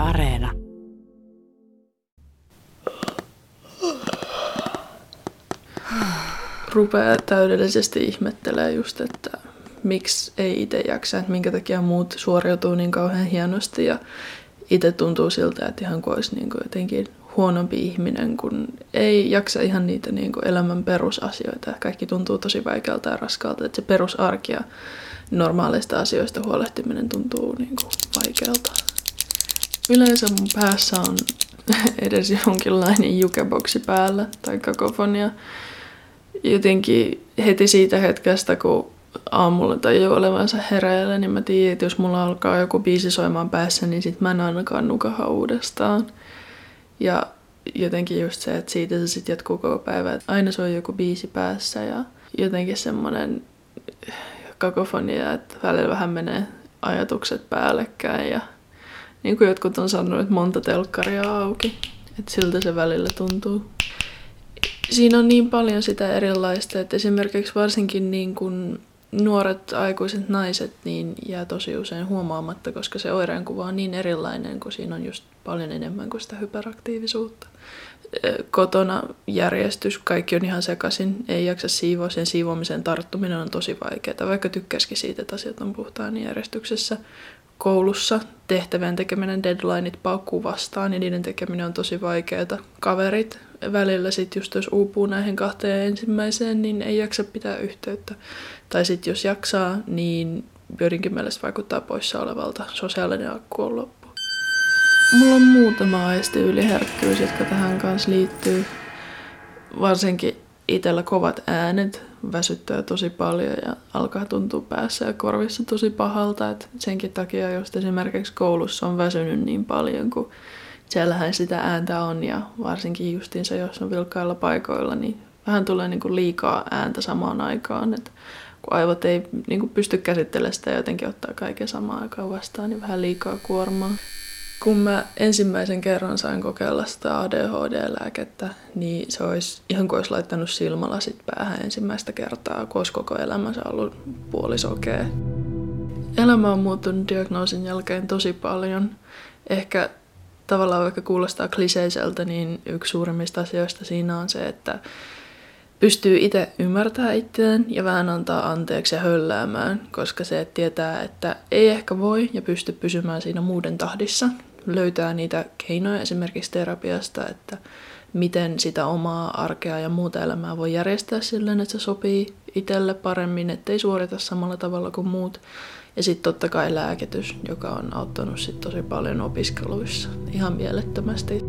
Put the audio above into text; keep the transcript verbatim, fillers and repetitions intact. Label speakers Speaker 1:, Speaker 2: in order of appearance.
Speaker 1: Areena.
Speaker 2: Rupeaa täydellisesti ihmettelemään just, että miksi ei itse jaksa, että minkä takia muut suoriutuu niin kauhean hienosti ja itse tuntuu siltä, että ihan kuin olisi niin kuin jotenkin huonompi ihminen, kun ei jaksa ihan niitä niin kuin elämän perusasioita. Kaikki tuntuu tosi vaikealta ja raskaalta, että se perusarki ja normaaleista asioista huolehtiminen tuntuu niin kuin vaikealta. Yleensä mun päässä on edes jonkinlainen jukeboksi päällä tai kakofonia. Jotenkin heti siitä hetkestä, kun aamulla tajuu olevansa hereillä, niin mä tiedän, että jos mulla alkaa joku biisi soimaan päässä, niin sit mä en ainakaan nukaha uudestaan. Ja jotenkin just se, että siitä se sit jatkuu koko päivä, että aina soi joku biisi päässä ja jotenkin semmonen kakofonia, että välillä vähän menee ajatukset päällekkäin ja niin kuin jotkut on sanonut, että monta telkkaria auki, että siltä se välillä tuntuu. Siinä on niin paljon sitä erilaista, että esimerkiksi varsinkin niin kuin nuoret aikuiset naiset niin jää tosi usein huomaamatta, koska se oireenkuva on niin erilainen, kun siinä on just paljon enemmän kuin sitä hyperaktiivisuutta. Kotona järjestys, kaikki on ihan sekaisin, ei jaksa siivoa, sen siivoamisen tarttuminen on tosi vaikeaa, vaikka tykkäisikin siitä, että asiat on puhtaan järjestyksessä. Koulussa tehtävien tekeminen, deadlineit paukkuu vastaan ja niiden tekeminen on tosi vaikeaa. Kaverit välillä sit just jos uupuu näihin kahteen ensimmäiseen, niin ei jaksa pitää yhteyttä. Tai sitten jos jaksaa, niin joidenkin mielestä vaikuttaa poissa olevalta. Sosiaalinen akku on loppu. Mulla on muutama aisti yliherkkyys, jotka tähän kanssa liittyy. Varsinkin itsellä kovat äänet väsyttää tosi paljon ja alkaa tuntua päässä ja korvissa tosi pahalta. Et senkin takia just esimerkiksi koulussa on väsynyt niin paljon, kun siellähän sitä ääntä on ja varsinkin justiinsa, jos on vilkkailla paikoilla, niin vähän tulee niinku liikaa ääntä samaan aikaan. Et kun aivot ei niinku pysty käsittelemään sitä ja jotenkin ottaa kaiken samaan aikaan vastaan, niin vähän liikaa kuormaa. Kun mä ensimmäisen kerran sain kokeilla sitä A D H D-lääkettä, niin se olisi ihan kuin olisi laittanut silmälasit päähän ensimmäistä kertaa, kun olisi koko elämänsä ollut puolisokea. Elämä on muuttunut diagnoosin jälkeen tosi paljon. Ehkä tavallaan vaikka kuulostaa kliseiseltä, niin yksi suurimmista asioista siinä on se, että pystyy itse ymmärtämään itseään ja vähän antaa anteeksi ja hölläämään, koska se, että tietää, että ei ehkä voi ja pysty pysymään siinä muuden tahdissa, löytää niitä keinoja esimerkiksi terapiasta, että miten sitä omaa arkea ja muuta elämää voi järjestää silleen, että se sopii itselle paremmin, ettei suorita samalla tavalla kuin muut. Ja sitten totta kai lääkitys, joka on auttanut sit tosi paljon opiskeluissa ihan mielettömästi.